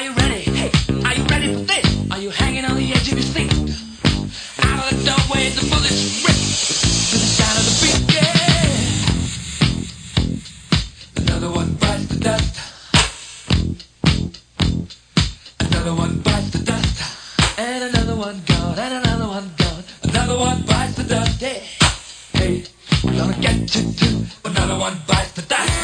Are you ready? Hey, are you ready for this? Are you hanging on the edge of your seat? Out of the doorway, the bullets rip to the sound of the beat. Yeah. Another one bites the dust. Another one bites the dust. And another one gone. And another one gone. Another one bites the dust. Hey, hey, we're gonna get you too. Another one bites the dust.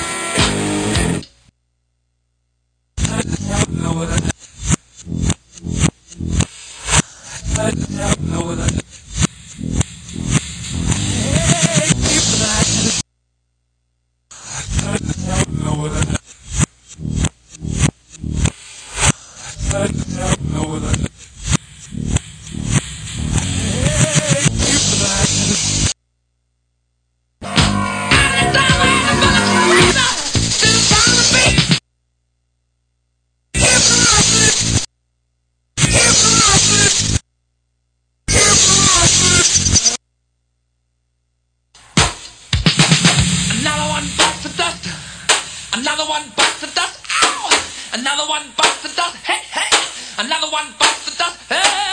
Another one bites the dust. Another one bites the dust. Ow! Another one bites the dust. Hey, hey! Another one bites the dust. Hey!